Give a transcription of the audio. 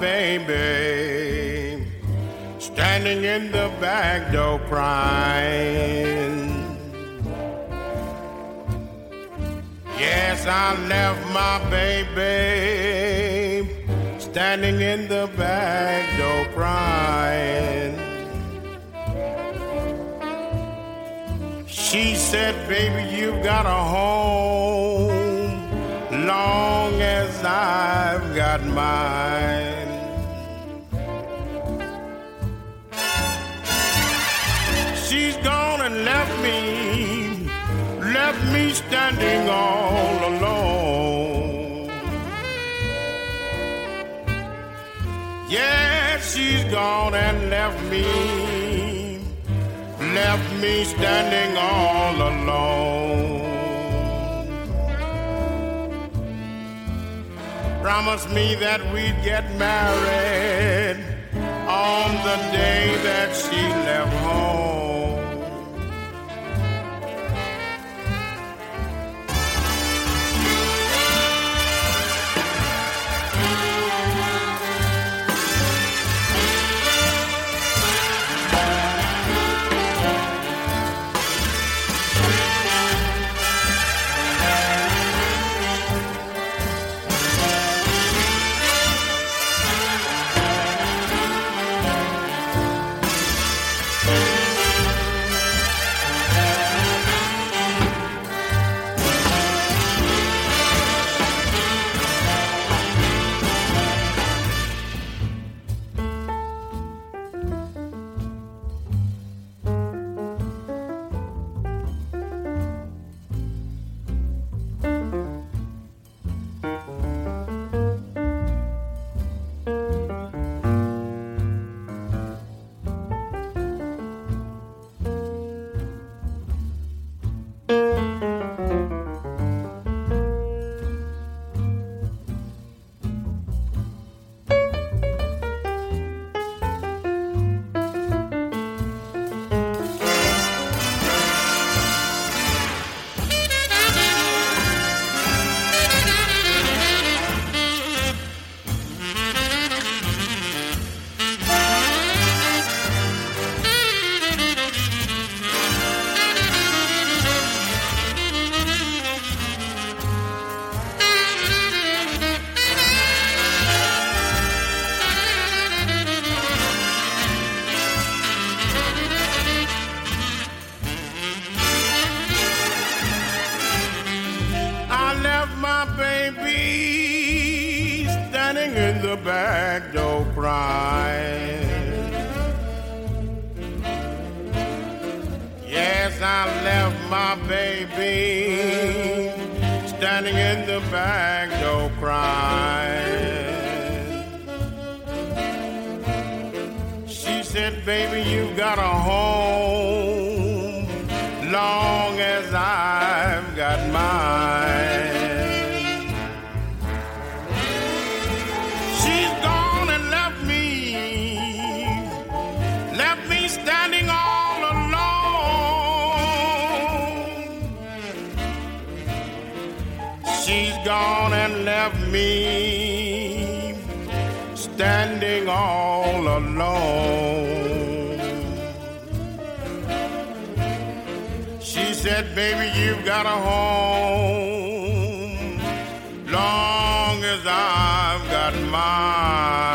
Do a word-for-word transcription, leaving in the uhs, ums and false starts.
baby standing in the back door crying. Yes, I left my baby standing in the back door crying. She said, baby, you've got a home long as I've got mine. She's gone and left me, left me standing all alone. Yeah, she's gone and left me, left me standing all alone. Promised me that we'd get married on the day that she left home. Back door crying. Yes, I left my baby standing in the back door crying. She said, baby, you've got a home long as I've got mine. Standing all alone. She's gone and left me standing all alone. She said, baby, you've got a home long as I've got mine.